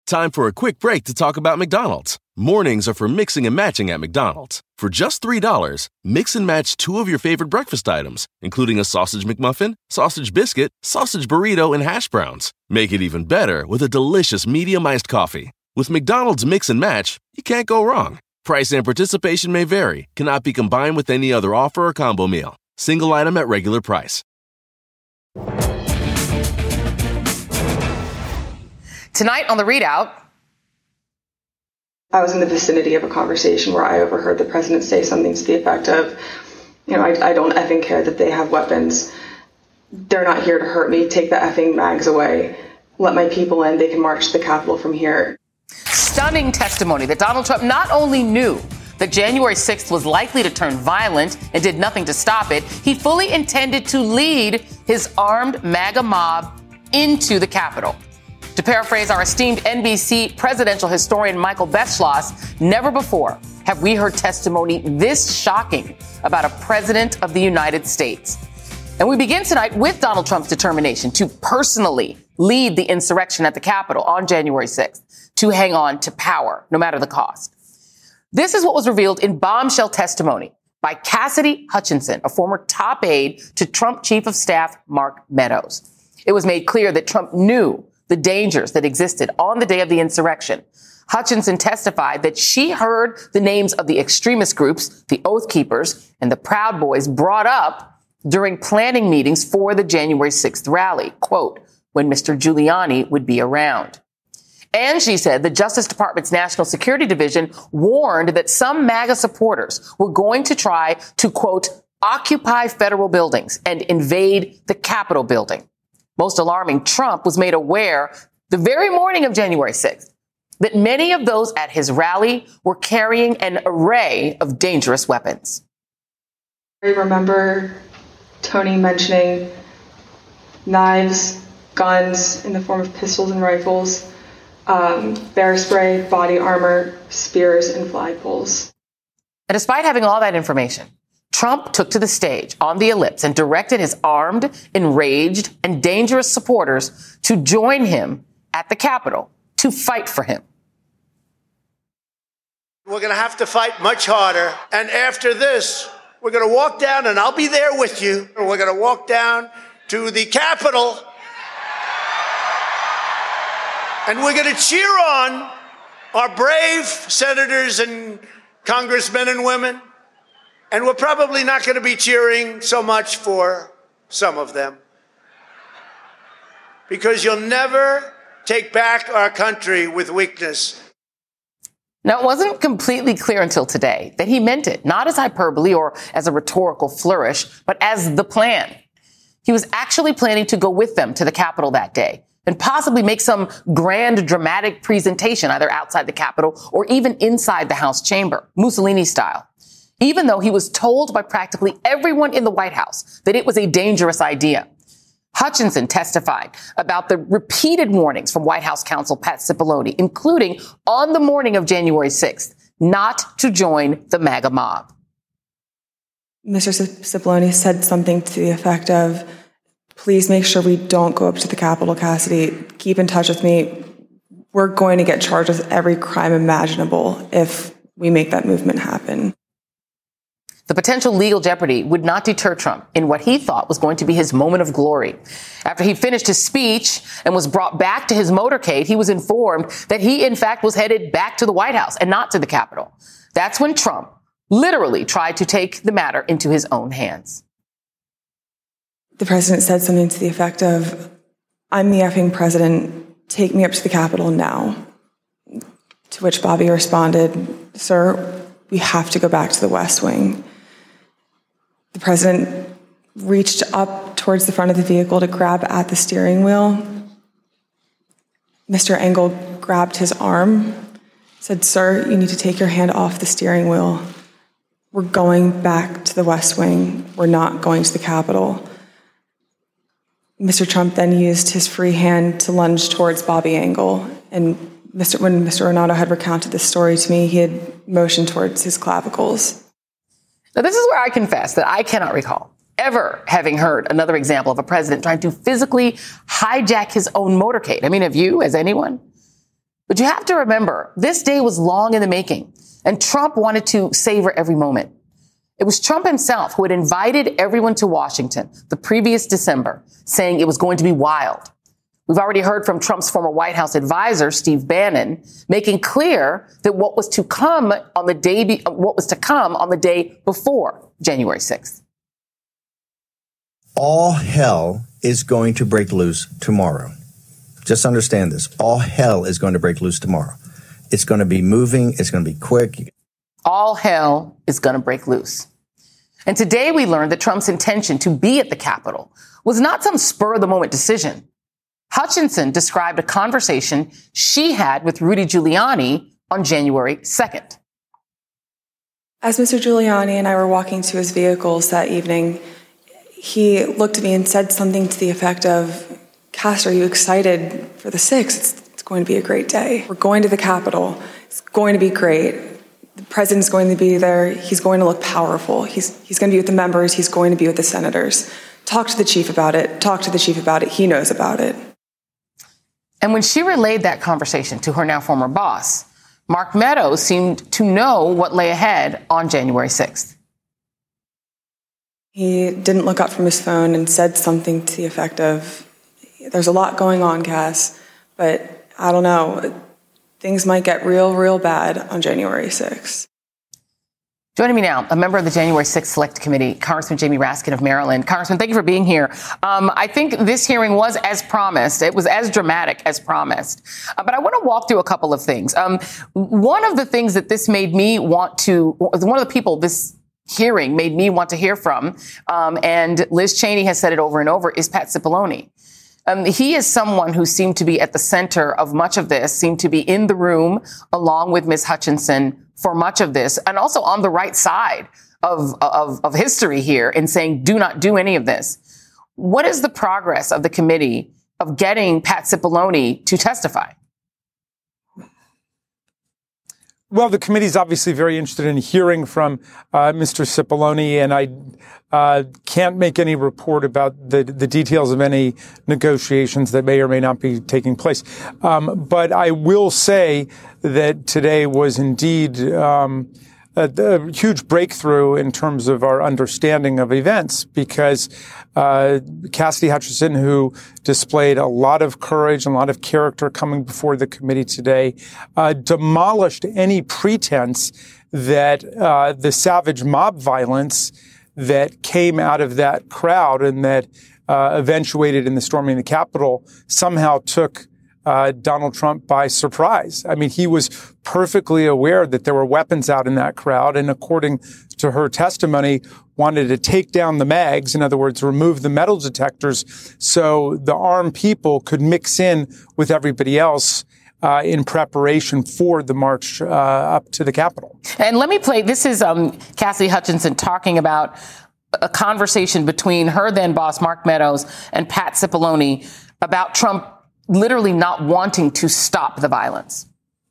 Time for a quick break to talk about McDonald's. Mornings are for mixing and matching at McDonald's. For just $3, mix and match 2 of your favorite breakfast items, including a sausage McMuffin, sausage biscuit, sausage burrito, and hash browns. Make it even better with a delicious medium iced coffee. With McDonald's Mix and Match, you can't go wrong. Price and participation may vary. Cannot be combined with any other offer or combo meal. Single item at regular price. Tonight on The ReidOut. I was in the vicinity of a conversation where I overheard the president say something to the effect of, I don't effing care that they have weapons. They're not here to hurt me. Take the effing mags away. Let my people in. They can march to the Capitol from here. Stunning testimony that Donald Trump not only knew that January 6th was likely to turn violent and did nothing to stop it, he fully intended to lead his armed MAGA mob into the Capitol. To paraphrase our esteemed NBC presidential historian Michael Beschloss, never before have we heard testimony this shocking about a president of the United States. And we begin tonight with Donald Trump's determination to personally lead the insurrection at the Capitol on January 6th, to hang on to power, no matter the cost. This is what was revealed in bombshell testimony by Cassidy Hutchinson, a former top aide to Trump Chief of Staff Mark Meadows. It was made clear that Trump knew the dangers that existed on the day of the insurrection. Hutchinson testified that she heard the names of the extremist groups, the Oath Keepers, and the Proud Boys brought up during planning meetings for the January 6th rally, quote, when Mr. Giuliani would be around. And she said the Justice Department's National Security Division warned that some MAGA supporters were going to try to, quote, occupy federal buildings and invade the Capitol building. Most alarming, Trump was made aware the very morning of January 6th that many of those at his rally were carrying an array of dangerous weapons. I remember Tony mentioning knives, guns in the form of pistols and rifles, bear spray, body armor, spears, and flagpoles. And despite having all that information, Trump took to the stage on the ellipse and directed his armed, enraged, and dangerous supporters to join him at the Capitol to fight for him. We're going to have to fight much harder. And after this, we're going to walk down, and I'll be there with you. We're going to walk down to the Capitol, and we're going to cheer on our brave senators and congressmen and women. And we're probably not going to be cheering so much for some of them, because you'll never take back our country with weakness. Now, it wasn't completely clear until today that he meant it, not as hyperbole or as a rhetorical flourish, but as the plan. He was actually planning to go with them to the Capitol that day and possibly make some grand dramatic presentation either outside the Capitol or even inside the House chamber, Mussolini style. Even though he was told by practically everyone in the White House that it was a dangerous idea. Hutchinson testified about the repeated warnings from White House counsel Pat Cipollone, including on the morning of January 6th, not to join the MAGA mob. Mr. Cipollone said something to the effect of, please make sure we don't go up to the Capitol, Cassidy. Keep in touch with me. We're going to get charged with every crime imaginable if we make that movement happen. The potential legal jeopardy would not deter Trump in what he thought was going to be his moment of glory. After he finished his speech and was brought back to his motorcade, he was informed that he, in fact, was headed back to the White House and not to the Capitol. That's when Trump literally tried to take the matter into his own hands. The president said something to the effect of, I'm the effing president. Take me up to the Capitol now. To which Bobby responded, sir, we have to go back to the West Wing. The president reached up towards the front of the vehicle to grab at the steering wheel. Mr. Engel grabbed his arm, said, sir, you need to take your hand off the steering wheel. We're going back to the West Wing. We're not going to the Capitol. Mr. Trump then used his free hand to lunge towards Bobby Engel. And when Mr. Renato had recounted this story to me, he had motioned towards his clavicles. Now, this is where I confess that I cannot recall ever having heard another example of a president trying to physically hijack his own motorcade. I mean, have you, as anyone? But you have to remember, this day was long in the making, and Trump wanted to savor every moment. It was Trump himself who had invited everyone to Washington the previous December, saying it was going to be wild. We've already heard from Trump's former White House advisor, Steve Bannon, making clear that what was to come on the day before January 6th. All hell is going to break loose tomorrow. Just understand this. All hell is going to break loose tomorrow. It's going to be moving. It's going to be quick. All hell is going to break loose. And today we learned that Trump's intention to be at the Capitol was not some spur-of-the-moment decision. Hutchinson described a conversation she had with Rudy Giuliani on January 2nd. As Mr. Giuliani and I were walking to his vehicles that evening, he looked at me and said something to the effect of, "Cass, are you excited for the 6th? It's going to be a great day. We're going to the Capitol. It's going to be great. The president's going to be there. He's going to look powerful. He's going to be with the members. He's going to be with the senators. Talk to the chief about it. Talk to the chief about it. He knows about it." And when she relayed that conversation to her now former boss, Mark Meadows seemed to know what lay ahead on January 6th. He didn't look up from his phone and said something to the effect of, "There's a lot going on, Cass, but I don't know. Things might get real bad on January 6th. Joining me now, a member of the January 6th Select Committee, Congressman Jamie Raskin of Maryland. Congressman, thank you for being here. I think this hearing was as promised. It was as dramatic as promised. But I want to walk through a couple of things. One of the things that this made me want to, one of the people this hearing made me want to hear from, and Liz Cheney has said it over and over, is Pat Cipollone. He is someone who seemed to be at the center of much of this, seemed to be in the room along with Ms. Hutchinson for much of this, and also on the right side of history here in saying, do not do any of this. What is the progress of the committee of getting Pat Cipollone to testify? Well, the committee is obviously very interested in hearing from Mr. Cipollone, and I can't make any report about the details of any negotiations that may or may not be taking place. But I will say that today was indeed a huge breakthrough in terms of our understanding of events, because Cassidy Hutchinson, who displayed a lot of courage and a lot of character coming before the committee today, demolished any pretense that the savage mob violence that came out of that crowd and that eventuated in the storming of the Capitol somehow took Donald Trump by surprise. I mean, he was perfectly aware that there were weapons out in that crowd, and according to her testimony, wanted to take down the mags, in other words, remove the metal detectors, so the armed people could mix in with everybody else in preparation for the march up to the Capitol. And let me play, this is Cassidy Hutchinson talking about a conversation between her then boss, Mark Meadows, and Pat Cipollone about Trump literally not wanting to stop the violence.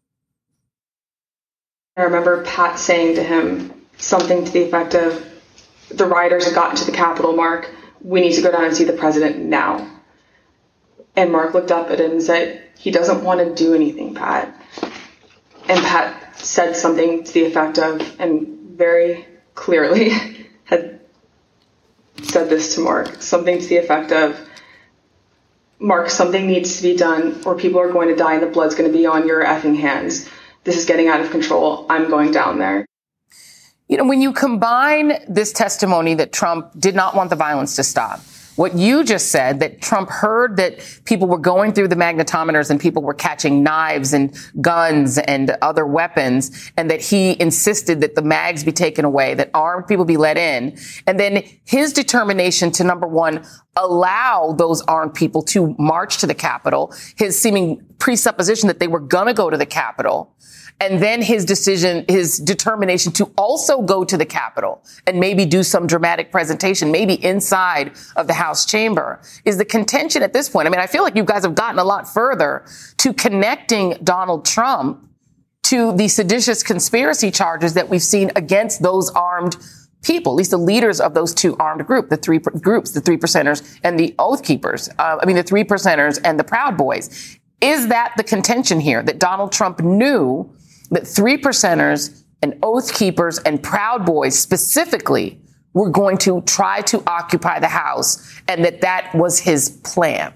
I remember Pat saying to him something to the effect of, "The rioters have gotten to the Capitol, Mark. We need to go down and see the president now." And Mark looked up at him and said, "He doesn't want to do anything, Pat." And Pat said something to the effect of, and very clearly had said this to Mark, something to the effect of, "Mark, something needs to be done or people are going to die and the blood's going to be on your effing hands. This is getting out of control. I'm going down there." You know, when you combine this testimony that Trump did not want the violence to stop, what you just said, that Trump heard that people were going through the magnetometers and people were catching knives and guns and other weapons, and that he insisted that the mags be taken away, that armed people be let in, and then his determination to, number one, allow those armed people to march to the Capitol, his seeming presupposition that they were going to go to the Capitol, and then his decision, his determination to also go to the Capitol and maybe do some dramatic presentation, maybe inside of the House chamber, is the contention at this point. I mean, I feel like you guys have gotten a lot further to connecting Donald Trump to the seditious conspiracy charges that we've seen against those armed people, at least the leaders of those two armed groups, the three groups, the Three Percenters and the Oath Keepers. The Three Percenters and the Proud Boys. Is that the contention here, that Donald Trump knew that 3%ers and Oath Keepers and Proud Boys specifically were going to try to occupy the House, and that was his plan?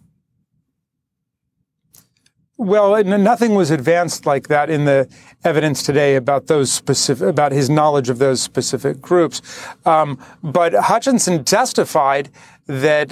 Well, nothing was advanced like that in the evidence today about about his knowledge of those specific groups. But Hutchinson testified that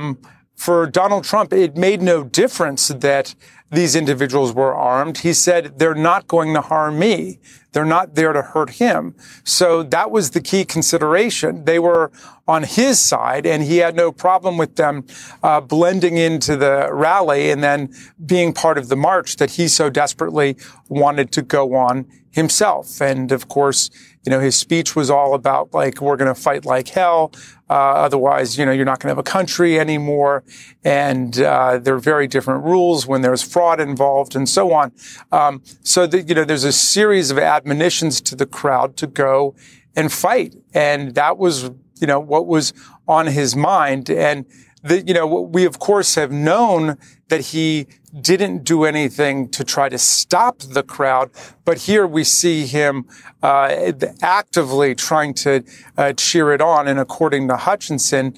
for Donald Trump, it made no difference that these individuals were armed. He said, they're not going to harm me. They're not there to hurt him. So that was the key consideration. They were on his side, and he had no problem with them blending into the rally and then being part of the march that he so desperately wanted to go on himself. And of course, his speech was all about, like, we're going to fight like hell. Otherwise, you're not going to have a country anymore. And there are very different rules when there's fraud involved and so on. So there's a series of admonitions to the crowd to go and fight. And that was, what was on his mind. And we, of course, have known that he didn't do anything to try to stop the crowd. But here we see him actively trying to cheer it on. And according to Hutchinson,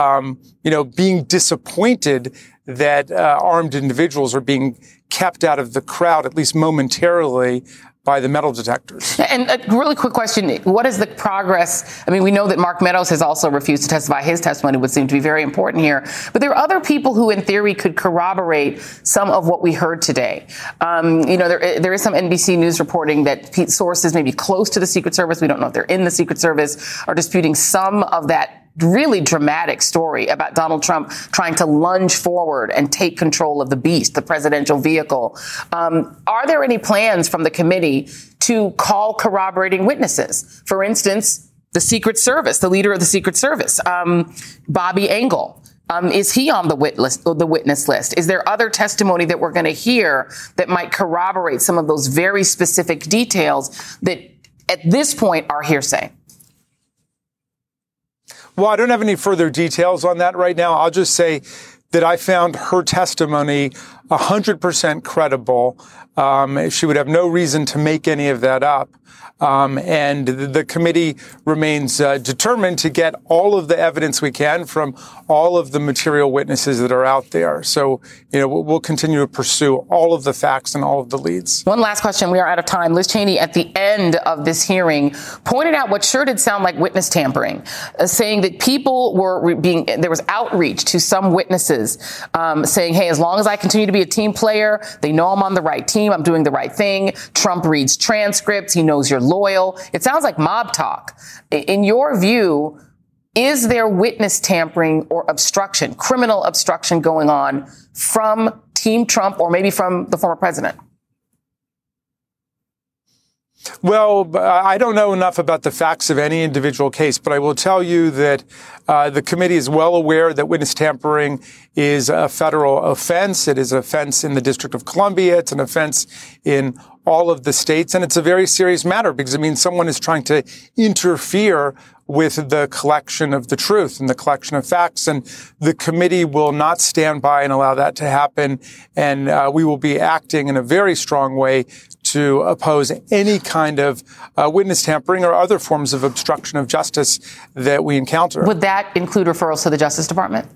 being disappointed that armed individuals are being kept out of the crowd, at least momentarily, by the metal detectors. And a really quick question. What is the progress? I mean, we know that Mark Meadows has also refused to testify. His testimony would seem to be very important here. But there are other people who, in theory, could corroborate some of what we heard today. There is some NBC News reporting that sources maybe close to the Secret Service, we don't know if they're in the Secret Service, are disputing some of that really dramatic story about Donald Trump trying to lunge forward and take control of the beast, the presidential vehicle. Are there any plans from the committee to call corroborating witnesses? For instance, the Secret Service, the leader of the Secret Service, Bobby Engel. Is he on the witness list? Is there other testimony that we're going to hear that might corroborate some of those very specific details that at this point are hearsay? Well, I don't have any further details on that right now. I'll just say that I found her testimony 100% credible. She would have no reason to make any of that up. And the committee remains determined to get all of the evidence we can from all of the material witnesses that are out there. So, we'll continue to pursue all of the facts and all of the leads. One last question. We are out of time. Liz Cheney, at the end of this hearing, pointed out what sure did sound like witness tampering, saying that people were there was outreach to some witnesses, saying, hey, as long as I continue to be a team player, they know I'm on the right team. I'm doing the right thing. Trump reads transcripts. He knows you're loyal. It sounds like mob talk. In your view, is there witness tampering or obstruction, criminal obstruction going on from Team Trump or maybe from the former president? Well, I don't know enough about the facts of any individual case, but I will tell you that the committee is well aware that witness tampering is a federal offense. It is an offense in the District of Columbia. It's an offense in all of the states. And it's a very serious matter because it means someone is trying to interfere with the collection of the truth and the collection of facts. And the committee will not stand by and allow that to happen. And we will be acting in a very strong way to oppose any kind of witness tampering or other forms of obstruction of justice that we encounter. Would that include referrals to the Justice Department?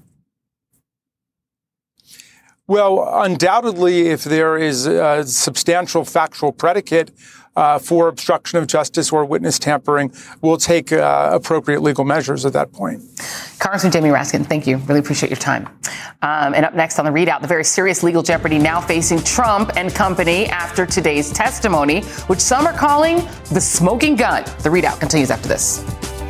Well, undoubtedly, if there is a substantial factual predicate for obstruction of justice or witness tampering, we'll take appropriate legal measures at that point. Congressman Jamie Raskin, thank you. Really appreciate your time. And up next on the ReidOut, the very serious legal jeopardy now facing Trump and company after today's testimony, which some are calling the smoking gun. The ReidOut continues after this.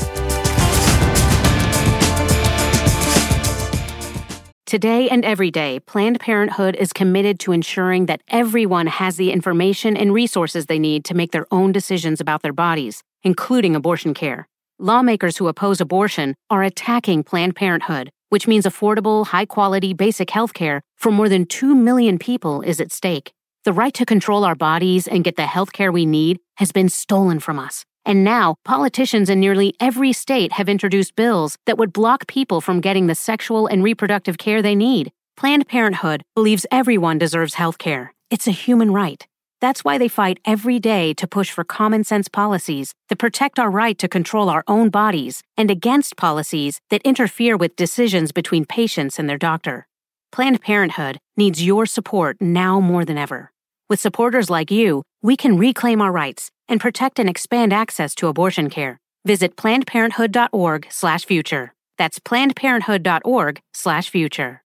Today and every day, Planned Parenthood is committed to ensuring that everyone has the information and resources they need to make their own decisions about their bodies, including abortion care. Lawmakers who oppose abortion are attacking Planned Parenthood, which means affordable, high-quality, basic health care for more than 2 million people is at stake. The right to control our bodies and get the health care we need has been stolen from us. And now, politicians in nearly every state have introduced bills that would block people from getting the sexual and reproductive care they need. Planned Parenthood believes everyone deserves health care. It's a human right. That's why they fight every day to push for common sense policies that protect our right to control our own bodies and against policies that interfere with decisions between patients and their doctor. Planned Parenthood needs your support now more than ever. With supporters like you, we can reclaim our rights and protect and expand access to abortion care. Visit PlannedParenthood.org/future. That's PlannedParenthood.org/future.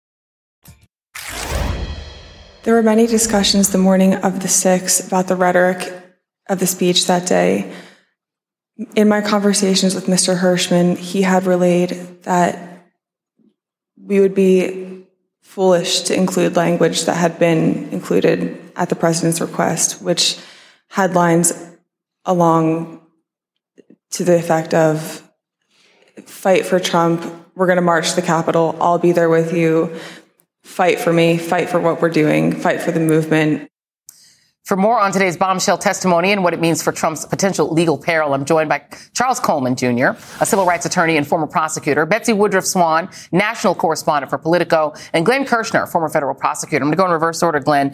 There were many discussions the morning of the 6th about the rhetoric of the speech that day. In my conversations with Mr. Hirschman, he had relayed that we would be foolish to include language that had been included at the president's request, which had lines along to the effect of, fight for Trump, we're going to march to the Capitol, I'll be there with you, fight for me, fight for what we're doing, fight for the movement. For more on today's bombshell testimony and what it means for Trump's potential legal peril, I'm joined by Charles Coleman, Jr., a civil rights attorney and former prosecutor, Betsy Woodruff Swan, national correspondent for Politico, and Glenn Kirshner, former federal prosecutor. I'm going to go in reverse order, Glenn.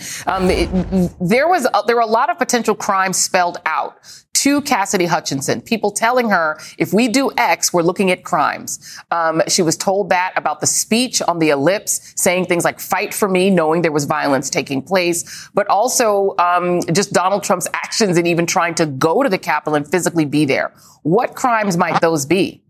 There were a lot of potential crimes spelled out to Cassidy Hutchinson, people telling her, if we do X, we're looking at crimes. She was told that about the speech on the ellipse, saying things like fight for me, knowing there was violence taking place, but also just Donald Trump's actions and even trying to go to the Capitol and physically be there. What crimes might those be?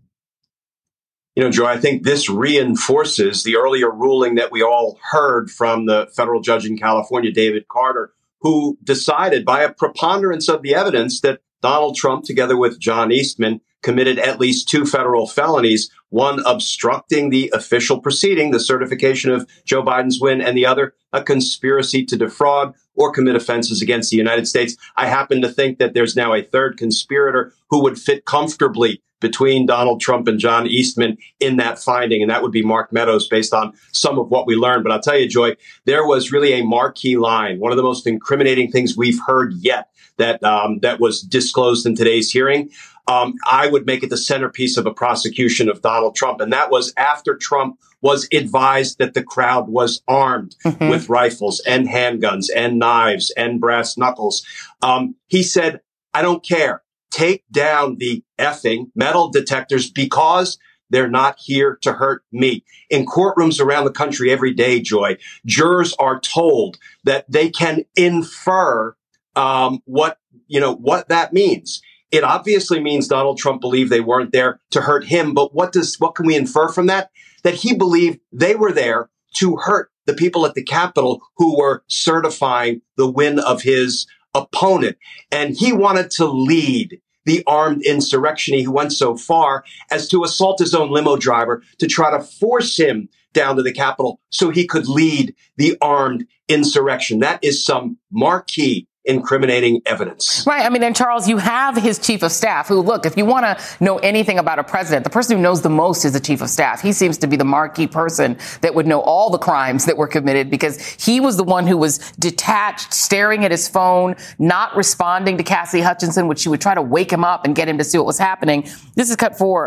You know, Joy, I think this reinforces the earlier ruling that we all heard from the federal judge in California, David Carter, who decided by a preponderance of the evidence that Donald Trump, together with John Eastman, committed at least 2 federal felonies, one obstructing the official proceeding, the certification of Joe Biden's win, and the other a conspiracy to defraud or commit offenses against the United States. I happen to think that there's now a third conspirator who would fit comfortably between Donald Trump and John Eastman in that finding, and that would be Mark Meadows, based on some of what we learned. But I'll tell you, Joy, there was really a marquee line, one of the most incriminating things we've heard yet, that was disclosed in today's hearing. I would make it the centerpiece of a prosecution of Donald Trump. And that was after Trump was advised that the crowd was armed with rifles and handguns and knives and brass knuckles. He said, I don't care. Take down the effing metal detectors because they're not here to hurt me. In courtrooms around the country every day, Joy, jurors are told that they can infer what that means. It obviously means Donald Trump believed they weren't there to hurt him. But what can we infer from that? That he believed they were there to hurt the people at the Capitol who were certifying the win of his opponent. And he wanted to lead the armed insurrection. He went so far as to assault his own limo driver to try to force him down to the Capitol so he could lead the armed insurrection. That is some marquee incriminating evidence. Right. I mean, and Charles, you have his chief of staff who, look, if you want to know anything about a president, the person who knows the most is the chief of staff. He seems to be the marquee person that would know all the crimes that were committed because he was the one who was detached, staring at his phone, not responding to Cassidy Hutchinson, which she would try to wake him up and get him to see what was happening. This is cut for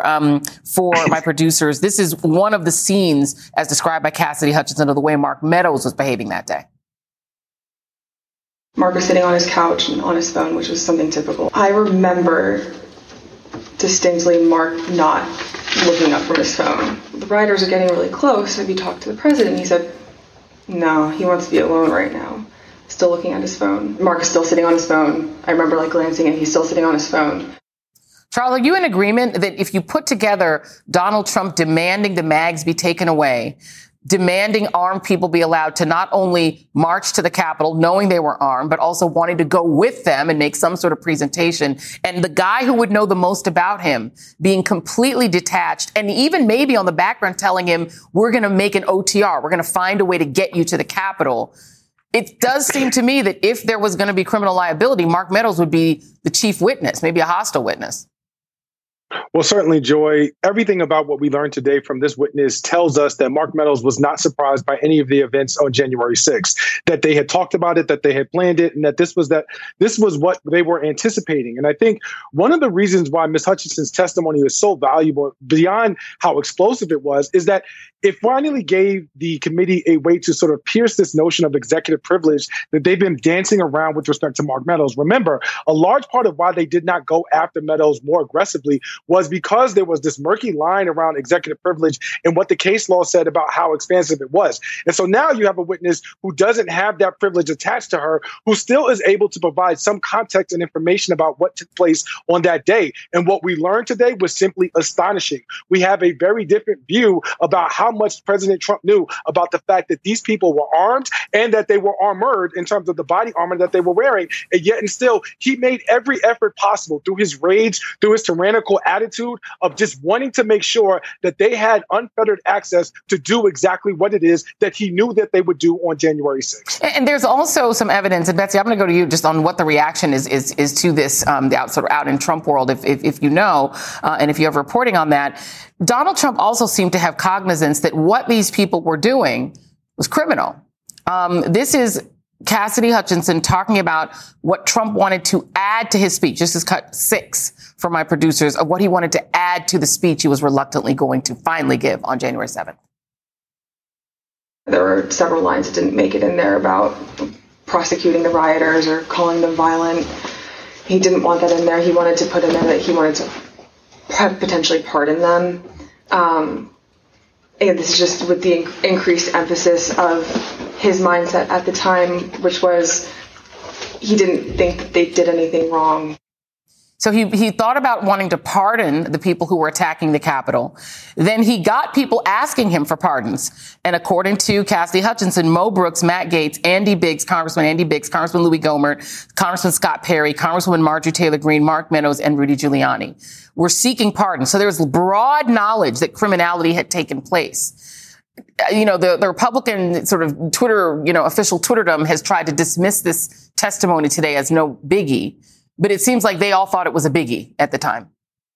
my producers. This is one of the scenes as described by Cassidy Hutchinson of the way Mark Meadows was behaving that day. Mark was sitting on his couch and on his phone, which was something typical. I remember distinctly Mark not looking up from his phone. The writers are getting really close. Have you talked to the president? He said, no, he wants to be alone right now. Still looking at his phone. Mark is still sitting on his phone. I remember glancing and he's still sitting on his phone. Charles, are you in agreement that if you put together Donald Trump demanding the mags be taken away, demanding armed people be allowed to not only march to the Capitol knowing they were armed, but also wanting to go with them and make some sort of presentation, and the guy who would know the most about him being completely detached and even maybe on the background telling him, we're going to make an OTR, we're going to find a way to get you to the Capitol. It does seem to me that if there was going to be criminal liability, Mark Meadows would be the chief witness, maybe a hostile witness. Well, certainly, Joy, everything about what we learned today from this witness tells us that Mark Meadows was not surprised by any of the events on January 6th, that they had talked about it, that they had planned it, and that this was what they were anticipating. And I think one of the reasons why Ms. Hutchinson's testimony is so valuable, beyond how explosive it was, is that it finally gave the committee a way to sort of pierce this notion of executive privilege that they've been dancing around with respect to Mark Meadows. Remember, a large part of why they did not go after Meadows more aggressively was because there was this murky line around executive privilege and what the case law said about how expansive it was. And so now you have a witness who doesn't have that privilege attached to her, who still is able to provide some context and information about what took place on that day. And what we learned today was simply astonishing. We have a very different view about how much President Trump knew about the fact that these people were armed and that they were armored in terms of the body armor that they were wearing. And yet and still, he made every effort possible through his rage, through his tyrannical attitude of just wanting to make sure that they had unfettered access to do exactly what it is that he knew that they would do on January 6th. And there's also some evidence, and Betsy, I'm going to go to you just on what the reaction is to this out in Trump world, if you know, and if you have reporting on that. Donald Trump also seemed to have cognizance that what these people were doing was criminal. This is Cassidy Hutchinson talking about what Trump wanted to add to his speech. This is cut 6 for my producers of what he wanted to add to the speech he was reluctantly going to finally give on January 7th. There were several lines that didn't make it in there about prosecuting the rioters or calling them violent. He didn't want that in there. He wanted to put in there that he wanted to potentially pardon them. And this is just with the increased emphasis of his mindset at the time, which was he didn't think that they did anything wrong. So he thought about wanting to pardon the people who were attacking the Capitol. Then he got people asking him for pardons. And according to Cassidy Hutchinson, Mo Brooks, Matt Gaetz, Congressman Andy Biggs, Congressman Louis Gohmert, Congressman Scott Perry, Congresswoman Marjorie Taylor Greene, Mark Meadows, and Rudy Giuliani were seeking pardons. So there was broad knowledge that criminality had taken place. You know, the Republican sort of Twitter, official Twitterdom has tried to dismiss this testimony today as no biggie. But it seems like they all thought it was a biggie at the time.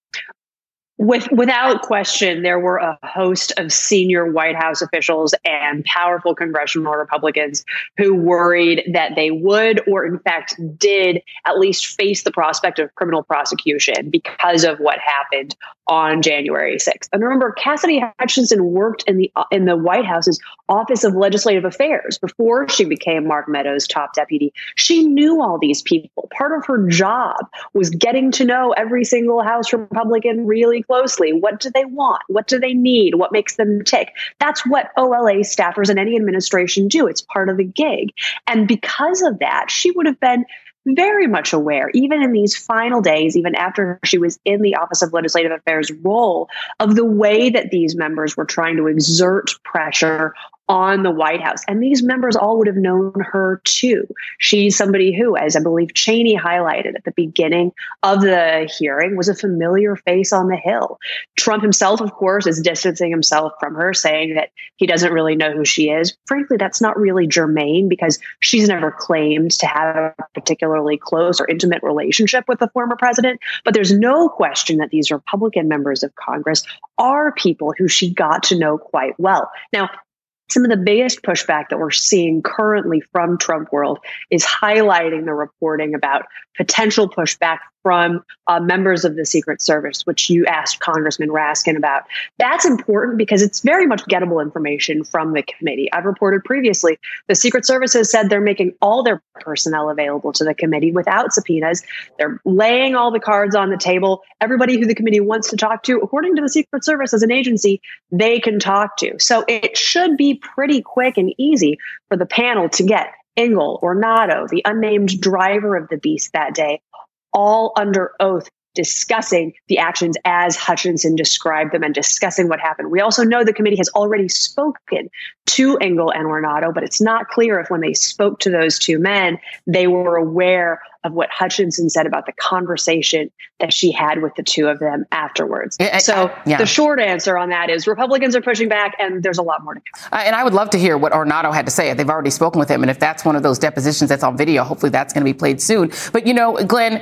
Without question, there were a host of senior White House officials and powerful congressional Republicans who worried that they would, or in fact did, at least face the prospect of criminal prosecution because of what happened on January 6th. And remember, Cassidy Hutchinson worked in the White House's Office of Legislative Affairs before she became Mark Meadows' top deputy. She knew all these people. Part of her job was getting to know every single House Republican really closely. What do they want? What do they need? What makes them tick? That's what OLA staffers in any administration do. It's part of the gig. And because of that, she would have been very much aware, even in these final days, even after she was in the Office of Legislative Affairs role, of the way that these members were trying to exert pressure on the White House. And these members all would have known her too. She's somebody who, as I believe Cheney highlighted at the beginning of the hearing, was a familiar face on the Hill. Trump himself, of course, is distancing himself from her, saying that he doesn't really know who she is. Frankly, that's not really germane because she's never claimed to have a particularly close or intimate relationship with the former president. But there's no question that these Republican members of Congress are people who she got to know quite well. Now, some of the biggest pushback that we're seeing currently from Trump world is highlighting the reporting about potential pushback from members of the Secret Service, which you asked Congressman Raskin about. That's important because it's very much gettable information from the committee. I've reported previously the Secret Service has said they're making all their personnel available to the committee without subpoenas. They're laying all the cards on the table. Everybody who the committee wants to talk to, according to the Secret Service as an agency, they can talk to. So it should be pretty quick and easy for the panel to get Engel, Ornato, the unnamed driver of the beast that day, all under oath discussing the actions as Hutchinson described them and discussing what happened. We also know the committee has already spoken to Engel and Ornato, but it's not clear if when they spoke to those two men, they were aware of what Hutchinson said about the conversation that she had with the two of them afterwards. The short answer on that is Republicans are pushing back and there's a lot more to come. And I would love to hear what Ornato had to say. They've already spoken with him. And if that's one of those depositions that's on video, hopefully that's going to be played soon. But, Glenn,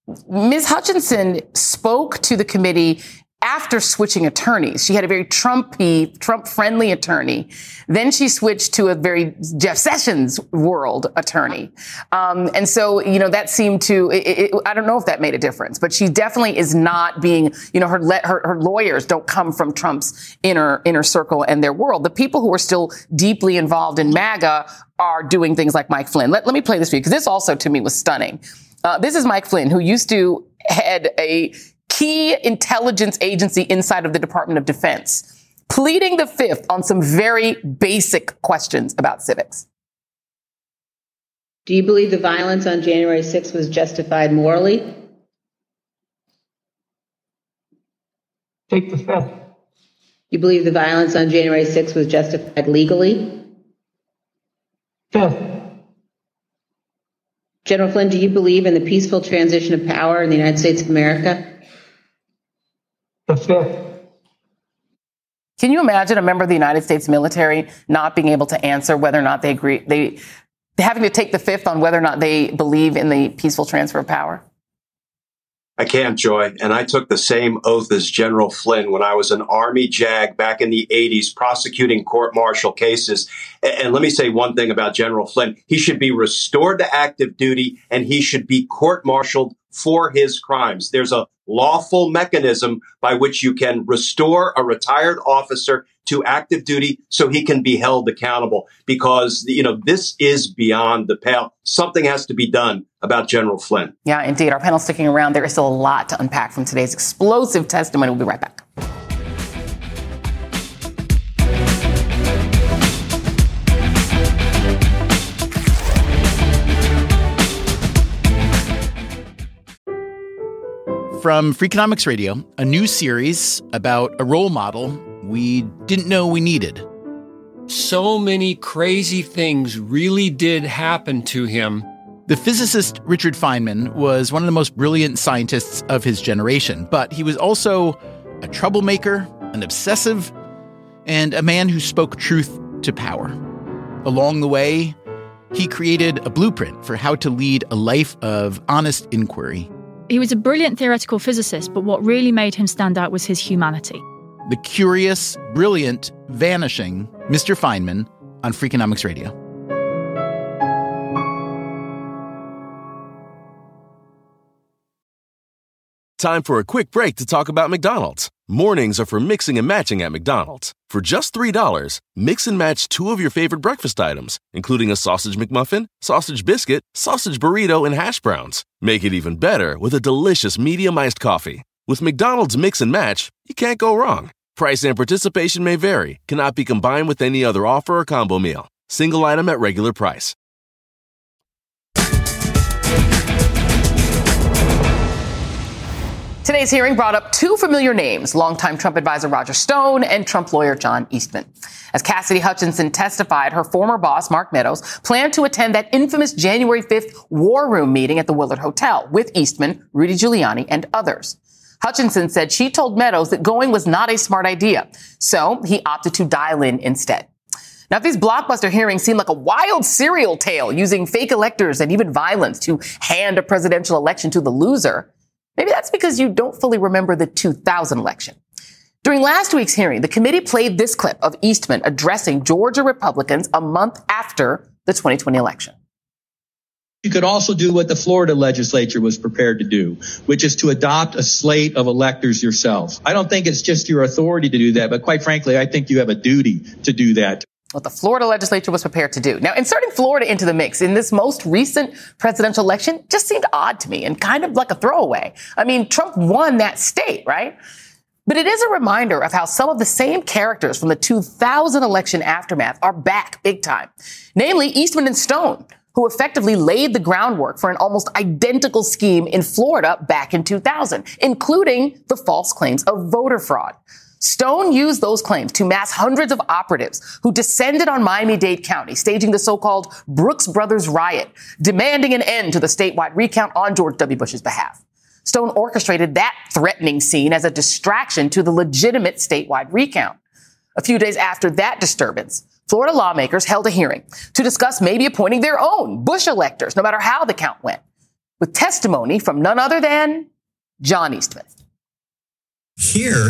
Ms. Hutchinson spoke to the committee after switching attorneys. She had a very Trump-friendly attorney. Then she switched to a very Jeff Sessions world attorney. And so, that seemed to, I don't know if that made a difference, but she definitely is not being, her lawyers don't come from Trump's inner circle and their world. The people who are still deeply involved in MAGA are doing things like Mike Flynn. Let me play this for you, because this also to me was stunning. This is Mike Flynn, who used to head a key intelligence agency inside of the Department of Defense, pleading the fifth on some very basic questions about civics. Do you believe the violence on January 6th was justified morally? Take the fifth. You believe the violence on January 6th was justified legally? Fifth. General Flynn, do you believe in the peaceful transition of power in the United States of America? The fifth. Can you imagine a member of the United States military not being able to answer whether or not they agree, having to take the fifth on whether or not they believe in the peaceful transfer of power? I can't, Joy. And I took the same oath as General Flynn when I was an Army JAG back in the 80s prosecuting court-martial cases. And let me say one thing about General Flynn. He should be restored to active duty, and he should be court-martialed for his crimes. There's a lawful mechanism by which you can restore a retired officer to active duty so he can be held accountable, because, this is beyond the pale. Something has to be done about General Flynn. Yeah, indeed. Our panel's sticking around. There is still a lot to unpack from today's explosive testimony. We'll be right back. From Freakonomics Radio, a new series about a role model we didn't know we needed. So many crazy things really did happen to him. The physicist Richard Feynman was one of the most brilliant scientists of his generation, but he was also a troublemaker, an obsessive, and a man who spoke truth to power. Along the way, he created a blueprint for how to lead a life of honest inquiry. He was a brilliant theoretical physicist, but what really made him stand out was his humanity. The curious, brilliant, vanishing Mr. Feynman on Freakonomics Radio. Time for a quick break to talk about McDonald's. Mornings are for mixing and matching at McDonald's. For just $3, mix and match 2 of your favorite breakfast items, including a sausage McMuffin, sausage biscuit, sausage burrito, and hash browns. Make it even better with a delicious medium iced coffee. With McDonald's Mix and Match, you can't go wrong. Price and participation may vary. Cannot be combined with any other offer or combo meal. Single item at regular price. Today's hearing brought up 2 familiar names, longtime Trump advisor Roger Stone and Trump lawyer John Eastman. As Cassidy Hutchinson testified, her former boss, Mark Meadows, planned to attend that infamous January 5th War Room meeting at the Willard Hotel with Eastman, Rudy Giuliani, and others. Hutchinson said she told Meadows that going was not a smart idea, so he opted to dial in instead. Now, if these blockbuster hearings seem like a wild serial tale using fake electors and even violence to hand a presidential election to the loser, maybe that's because you don't fully remember the 2000 election. During last week's hearing, the committee played this clip of Eastman addressing Georgia Republicans a month after the 2020 election. You could also do what the Florida legislature was prepared to do, which is to adopt a slate of electors yourself. I don't think it's just your authority to do that, but quite frankly, I think you have a duty to do that. What the Florida legislature was prepared to do. Now, inserting Florida into the mix in this most recent presidential election just seemed odd to me and kind of like a throwaway. I mean, Trump won that state, right? But it is a reminder of how some of the same characters from the 2000 election aftermath are back big time. Namely, Eastman and Stone, who effectively laid the groundwork for an almost identical scheme in Florida back in 2000, including the false claims of voter fraud. Stone used those claims to mass hundreds of operatives who descended on Miami-Dade County, staging the so-called Brooks Brothers riot, demanding an end to the statewide recount on George W. Bush's behalf. Stone orchestrated that threatening scene as a distraction to the legitimate statewide recount. A few days after that disturbance, Florida lawmakers held a hearing to discuss maybe appointing their own Bush electors, no matter how the count went. with testimony from none other than John Eastman. Here,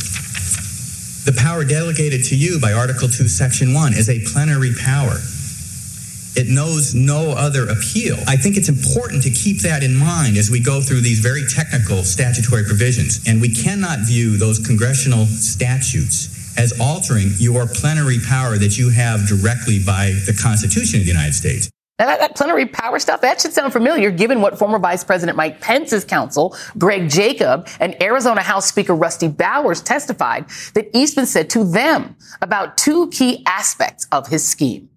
the power delegated to you by Article 2, Section 1 is a plenary power. It knows no other appeal. I think it's important to keep that in mind as we go through these very technical statutory provisions. And we cannot view those congressional statutes as altering your plenary power that you have directly by the Constitution of the United States. Now, that plenary power stuff, that should sound familiar, given what former Vice President Mike Pence's counsel, Greg Jacob, and Arizona House Speaker Rusty Bowers testified that Eastman said to them about two key aspects of his scheme.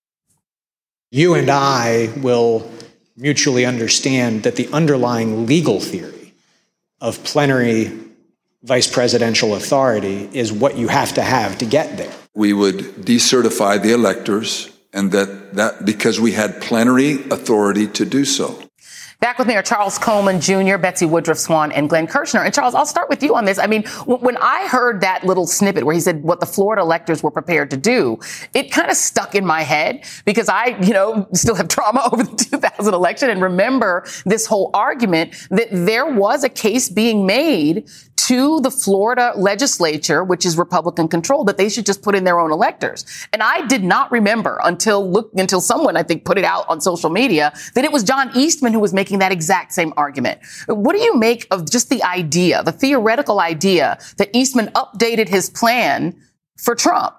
You and I will mutually understand that the underlying legal theory of plenary vice presidential authority is what you have to get there. We would decertify the electors, and that because we had plenary authority to do so. Back with me are Charles Coleman Jr., Betsy Woodruff Swan, and Glenn Kirshner. And Charles, I'll start with you on this. I mean, when I heard that little snippet where he said what the Florida electors were prepared to do, it kind of stuck in my head because I, still have trauma over the 2000 election and remember this whole argument that there was a case being made to the Florida legislature, which is Republican controlled, that they should just put in their own electors. And I did not remember until someone, I think, put it out on social media that it was John Eastman who was making that exact same argument. What do you make of just the idea, the theoretical idea that Eastman updated his plan for Trump?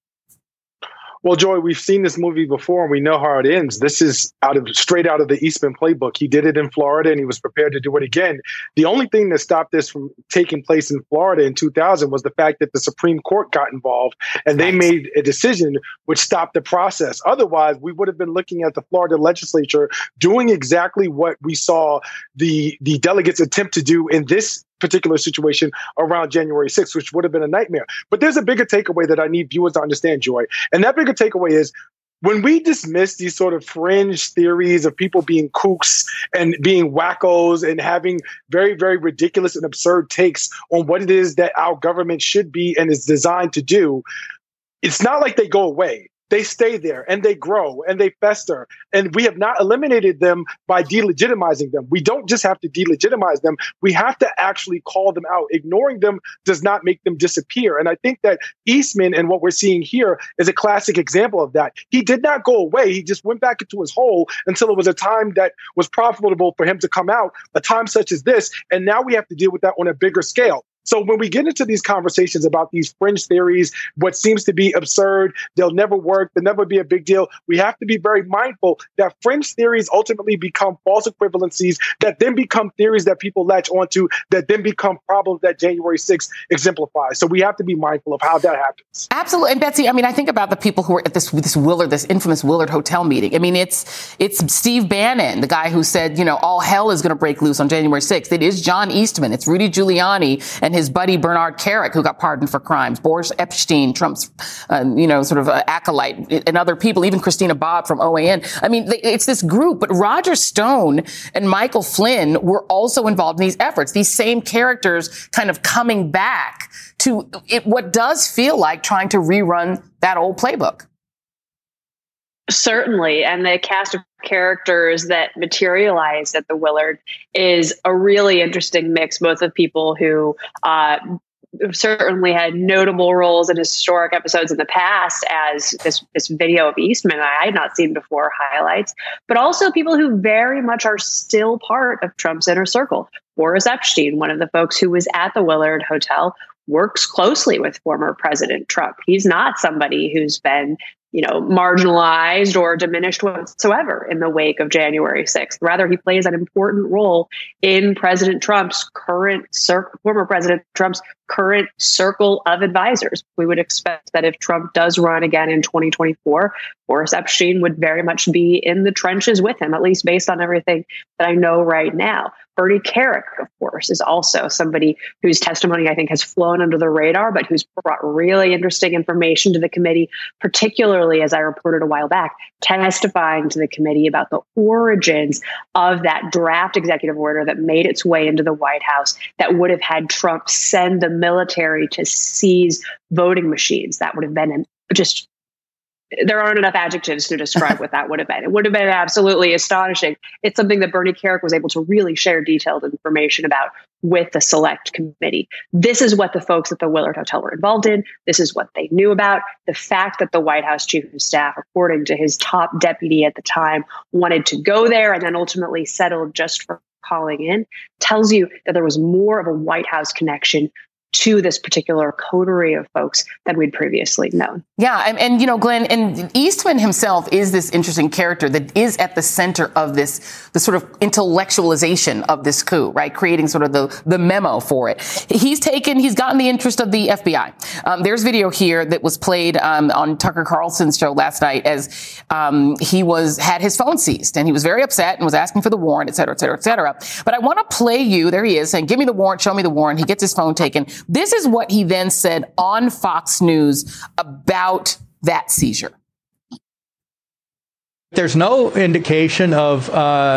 Well, Joy, we've seen this movie before and we know how it ends. This is straight out of the Eastman playbook. He did it in Florida and he was prepared to do it again. The only thing that stopped this from taking place in Florida in 2000 was the fact that the Supreme Court got involved and they made a decision which stopped the process. Otherwise, we would have been looking at the Florida legislature doing exactly what we saw the delegates attempt to do in this particular situation around January 6th, which would have been a nightmare. But there's a bigger takeaway that I need viewers to understand, Joy. And that bigger takeaway is when we dismiss these sort of fringe theories of people being kooks and being wackos and having very, very ridiculous and absurd takes on what it is that our government should be and is designed to do, it's not like they go away. They stay there and they grow and they fester. And we have not eliminated them by delegitimizing them. We don't just have to delegitimize them. We have to actually call them out. Ignoring them does not make them disappear. And I think that Eastman and what we're seeing here is a classic example of that. He did not go away. He just went back into his hole until it was a time that was profitable for him to come out, a time such as this. And now we have to deal with that on a bigger scale. So when we get into these conversations about these fringe theories, what seems to be absurd, they'll never work, they'll never be a big deal, we have to be very mindful that fringe theories ultimately become false equivalencies that then become theories that people latch onto, that then become problems that January 6th exemplifies. So we have to be mindful of how that happens. Absolutely. And Betsy, I mean, I think about the people who were at this infamous Willard Hotel meeting. I mean, it's Steve Bannon, the guy who said, all hell is going to break loose on January 6th. It is John Eastman. It's Rudy Giuliani and his buddy Bernard Kerik, who got pardoned for crimes, Boris Epstein, Trump's, acolyte, and other people, even Christina Bobb from OAN. I mean, it's this group, but Roger Stone and Michael Flynn were also involved in these efforts. These same characters kind of coming back to what does feel like trying to rerun that old playbook. Certainly. And the cast of characters that materialized at the Willard is a really interesting mix, both of people who certainly had notable roles in historic episodes in the past, as this video of Eastman I had not seen before highlights, but also people who very much are still part of Trump's inner circle. Boris Epstein, one of the folks who was at the Willard Hotel, works closely with former President Trump. He's not somebody who's been marginalized or diminished whatsoever in the wake of January 6th. Rather, he plays an important role in President Trump's former President Trump's current circle of advisors. We would expect that if Trump does run again in 2024, Boris Epstein would very much be in the trenches with him, at least based on everything that I know right now. Bernie Kerik, of course, is also somebody whose testimony I think has flown under the radar, but who's brought really interesting information to the committee, particularly, as I reported a while back, testifying to the committee about the origins of that draft executive order that made its way into the White House that would have had Trump send the military to seize voting machines. That would have been just there aren't enough adjectives to describe what that would have been. It would have been absolutely astonishing. It's something that Bernie Kerik was able to really share detailed information about with the select committee. This is what the folks at the Willard Hotel were involved in. This is what they knew about. The fact that the White House chief of staff, according to his top deputy at the time, wanted to go there and then ultimately settled just for calling in tells you that there was more of a White House connection to this particular coterie of folks than we'd previously known. Yeah. And you know, Glenn, and Eastman himself is this interesting character that is at the center of the sort of intellectualization of this coup, right? Creating sort of the memo for it. He's gotten the interest of the FBI. There's video here that was played on Tucker Carlson's show last night as he had his phone seized, and he was very upset and was asking for the warrant, et cetera, et cetera, et cetera. But I want to play you. There he is saying, "Give me the warrant, show me the warrant." He gets his phone taken. This is what he then said on Fox News about that seizure. There's no indication of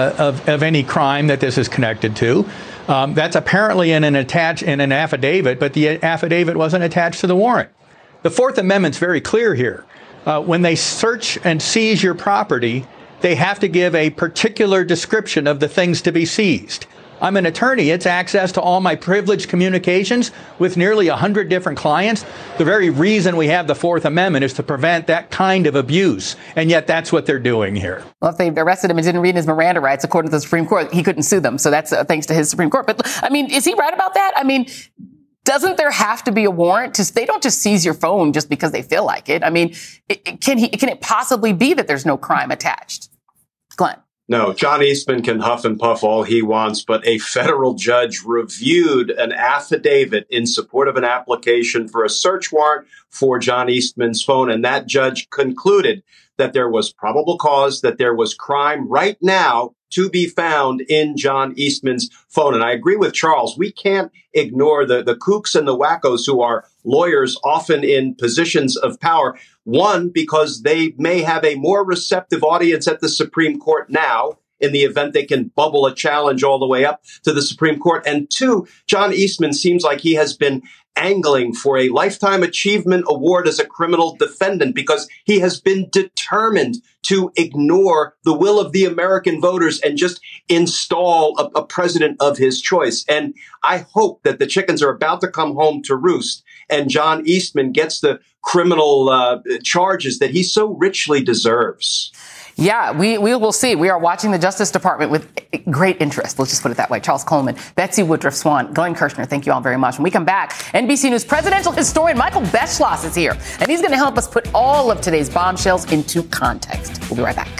any crime that this is connected to. That's apparently in an affidavit, but the affidavit wasn't attached to the warrant. The Fourth Amendment's very clear here. When they search and seize your property, they have to give a particular description of the things to be seized. I'm an attorney. It's access to all my privileged communications with nearly 100 different clients. The very reason we have the Fourth Amendment is to prevent that kind of abuse. And yet that's what they're doing here. Well, if they arrested him and didn't read his Miranda rights, according to the Supreme Court, he couldn't sue them. So that's thanks to his Supreme Court. But I mean, is he right about that? I mean, doesn't there have to be a warrant? They don't just seize your phone just because they feel like it. I mean, can it possibly be that there's no crime attached? Glenn. No, John Eastman can huff and puff all he wants, but a federal judge reviewed an affidavit in support of an application for a search warrant for John Eastman's phone. And that judge concluded that there was probable cause, that there was crime right now to be found in John Eastman's phone. And I agree with Charles. We can't ignore the kooks and the wackos who are lawyers, often in positions of power. One, because they may have a more receptive audience at the Supreme Court now, in the event they can bubble a challenge all the way up to the Supreme Court. And two, John Eastman seems like he has been angling for a Lifetime Achievement Award as a criminal defendant because he has been determined to ignore the will of the American voters and just install a president of his choice. And I hope that the chickens are about to come home to roost and John Eastman gets the criminal charges that he so richly deserves. Yeah, we will see. We are watching the Justice Department with great interest. Let's just put it that way. Charles Coleman, Betsy Woodruff Swan, Glenn Kirshner, thank you all very much. When we come back, NBC News presidential historian Michael Beschloss is here, and he's going to help us put all of today's bombshells into context. We'll be right back.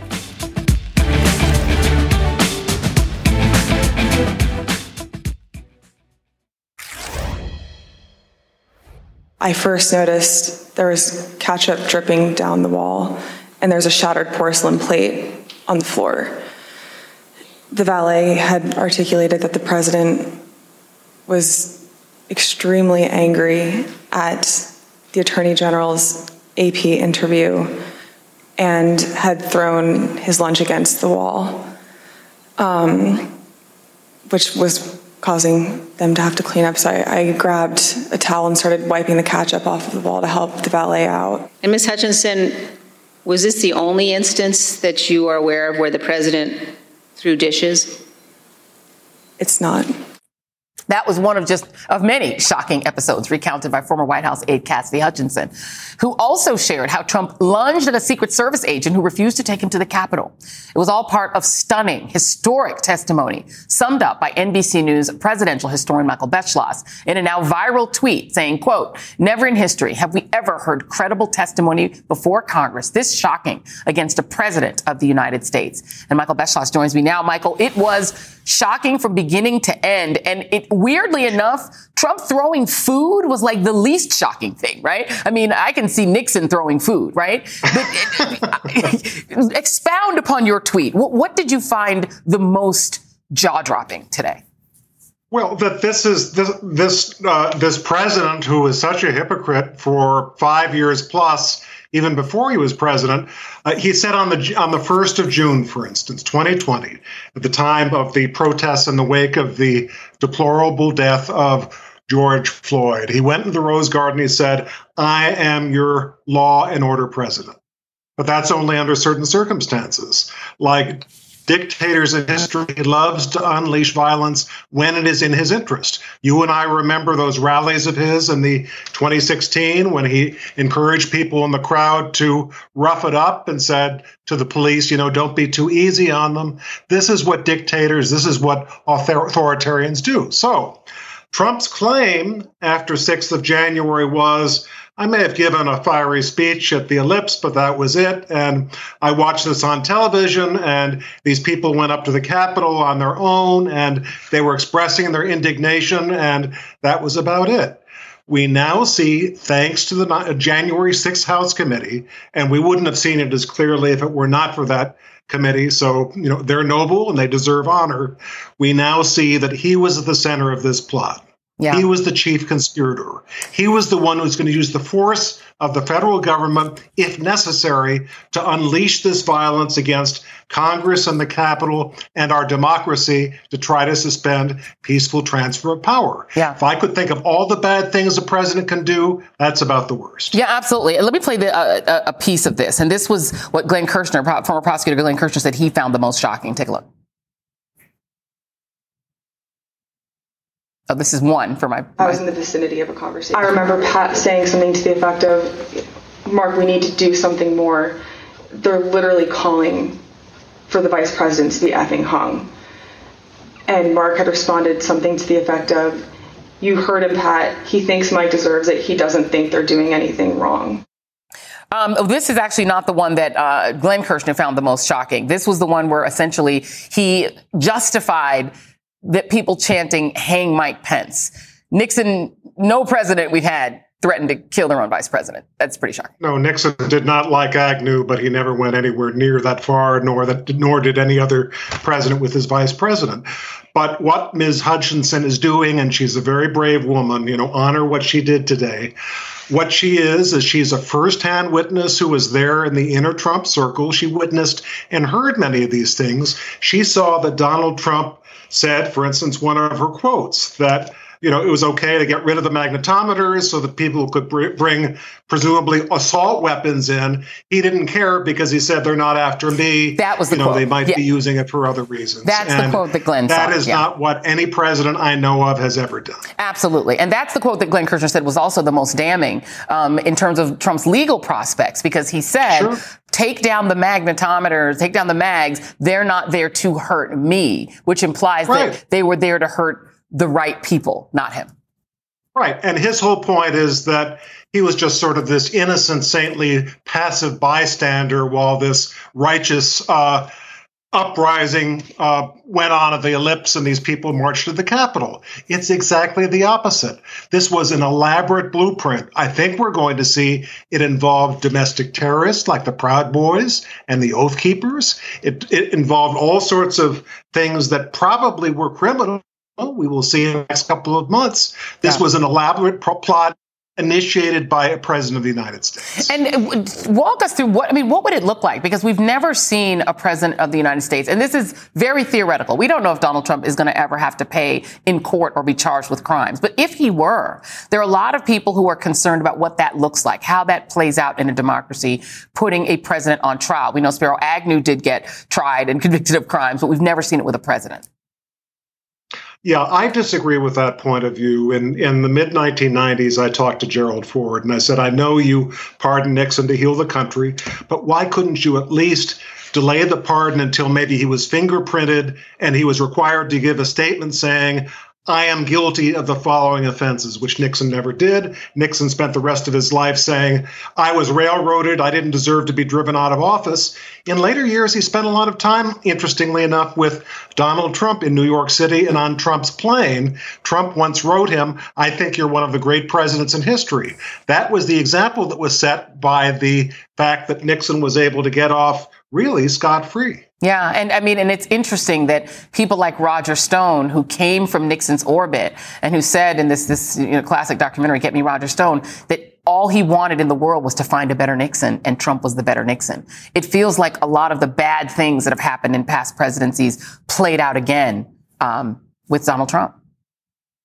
I first noticed there was ketchup dripping down the wall, and there's a shattered porcelain plate on the floor. The valet had articulated that the president was extremely angry at the Attorney General's AP interview and had thrown his lunch against the wall, which was causing them to have to clean up. So I grabbed a towel and started wiping the ketchup off of the wall to help the valet out. And Ms. Hutchinson, was this the only instance that you are aware of where the president threw dishes? It's not. That was one of many shocking episodes recounted by former White House aide Cassidy Hutchinson, who also shared how Trump lunged at a Secret Service agent who refused to take him to the Capitol. It was all part of stunning, historic testimony summed up by NBC News presidential historian Michael Beschloss in a now viral tweet saying, quote, "Never in history have we ever heard credible testimony before Congress this shocking against a president of the United States." And Michael Beschloss joins me now. Michael, it was shocking from beginning to end. And weirdly enough, Trump throwing food was like the least shocking thing, right? I mean, I can see Nixon throwing food, right? But expound upon your tweet. What did you find the most jaw-dropping today? Well, that this president who was such a hypocrite for 5 years plus, even before he was president, he said on the 1st of June, for instance, 2020, at the time of the protests in the wake of the deplorable death of George Floyd, he went into the Rose Garden. He said, "I am your law and order president." but that's only under certain circumstances. Like dictators in history, he loves to unleash violence when it is in his interest. You and I remember those rallies of his in the 2016 when he encouraged people in the crowd to rough it up and said to the police, don't be too easy on them. This is what dictators, this is what authoritarians do. So Trump's claim after 6th of January was, I may have given a fiery speech at the Ellipse, but that was it. And I watched this on television, and these people went up to the Capitol on their own, and they were expressing their indignation, and that was about it. We now see, thanks to the January 6th House Committee, and we wouldn't have seen it as clearly if it were not for that committee, so they're noble and they deserve honor. We now see that he was at the center of this plot. Yeah. He was the chief conspirator. He was the one who's going to use the force of the federal government, if necessary, to unleash this violence against Congress and the Capitol and our democracy to try to suspend peaceful transfer of power. Yeah. If I could think of all the bad things a president can do, that's about the worst. Yeah, absolutely. Let me play a piece of this. And this was what Glenn Kirshner, former prosecutor Glenn Kirshner, said he found the most shocking. Take a look. Oh, this is one for my... I was in the vicinity of a conversation. I remember Pat saying something to the effect of, Mark, we need to do something more. They're literally calling for the vice president to be effing hung. And Mark had responded something to the effect of, you heard him, Pat. He thinks Mike deserves it. He doesn't think they're doing anything wrong. This is actually not the one that Glenn Kirshner found the most shocking. This was the one where essentially he justified that people chanting, hang Mike Pence. Nixon, no president we've had threatened to kill their own vice president. That's pretty shocking. No, Nixon did not like Agnew, but he never went anywhere near that far, nor did any other president with his vice president. But what Ms. Hutchinson is doing, and she's a very brave woman, honor what she did today. What she is she's a firsthand witness who was there in the inner Trump circle. She witnessed and heard many of these things. She saw that Donald Trump said, for instance, one of her quotes, that it was okay to get rid of the magnetometers so that people could bring presumably assault weapons in. He didn't care because he said they're not after me. That was the quote. They might be using it for other reasons. That's the quote that Glenn said. That is not what any president I know of has ever done. Absolutely. And that's the quote that Glenn Kirshner said was also the most damning in terms of Trump's legal prospects, because he said, take down the magnetometers, take down the mags. They're not there to hurt me, which implies that they were there to hurt the right people, not him. Right. And his whole point is that he was just sort of this innocent, saintly, passive bystander while this righteous uprising went on at the Ellipse and these people marched to the Capitol. It's exactly the opposite. This was an elaborate blueprint. I think we're going to see it involve domestic terrorists like the Proud Boys and the Oath Keepers. It involved all sorts of things that probably were criminal. We will see in the next couple of months. This was an elaborate plot initiated by a president of the United States. And walk us through what would it look like? Because we've never seen a president of the United States. And this is very theoretical. We don't know if Donald Trump is going to ever have to pay in court or be charged with crimes. But if he were, there are a lot of people who are concerned about what that looks like, how that plays out in a democracy, putting a president on trial. We know Spiro Agnew did get tried and convicted of crimes, but we've never seen it with a president. Yeah, I disagree with that point of view. In the mid-1990s, I talked to Gerald Ford, and I said, I know you pardoned Nixon to heal the country, but why couldn't you at least delay the pardon until maybe he was fingerprinted and he was required to give a statement saying, I am guilty of the following offenses, which Nixon never did. Nixon spent the rest of his life saying, I was railroaded. I didn't deserve to be driven out of office. In later years, he spent a lot of time, interestingly enough, with Donald Trump in New York City and on Trump's plane. Trump once wrote him, I think you're one of the great presidents in history. That was the example that was set by the fact that Nixon was able to get off really scot-free. Yeah. And it's interesting that people like Roger Stone, who came from Nixon's orbit and who said in this classic documentary, Get Me Roger Stone, that all he wanted in the world was to find a better Nixon, and Trump was the better Nixon. It feels like a lot of the bad things that have happened in past presidencies played out again with Donald Trump.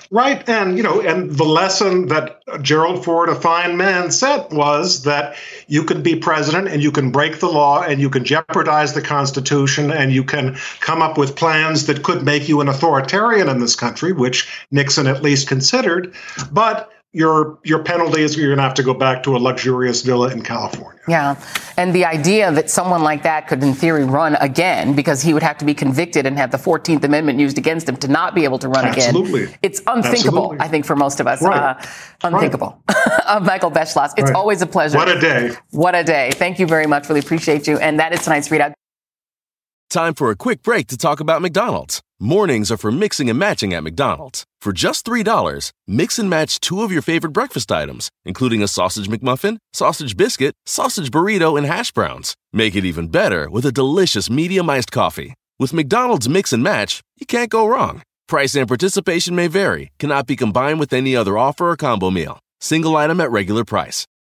Right. And, and the lesson that Gerald Ford, a fine man, said was that you can be president and you can break the law and you can jeopardize the Constitution and you can come up with plans that could make you an authoritarian in this country, which Nixon at least considered. But your penalty is you're going to have to go back to a luxurious villa in California. Yeah. And the idea that someone like that could, in theory, run again because he would have to be convicted and have the 14th Amendment used against him to not be able to run again. It's unthinkable, I think, for most of us. Right. Unthinkable. Michael Beschloss, it's always a pleasure. What a day. What a day. Thank you very much. Really appreciate you. And that is tonight's ReidOut. Time for a quick break to talk about McDonald's. Mornings are for mixing and matching at McDonald's. For just $3, mix and match 2 of your favorite breakfast items, including a sausage McMuffin, sausage biscuit, sausage burrito, and hash browns. Make it even better with a delicious medium iced coffee. With McDonald's Mix and Match, you can't go wrong. Price and participation may vary, cannot be combined with any other offer or combo meal. Single item at regular price.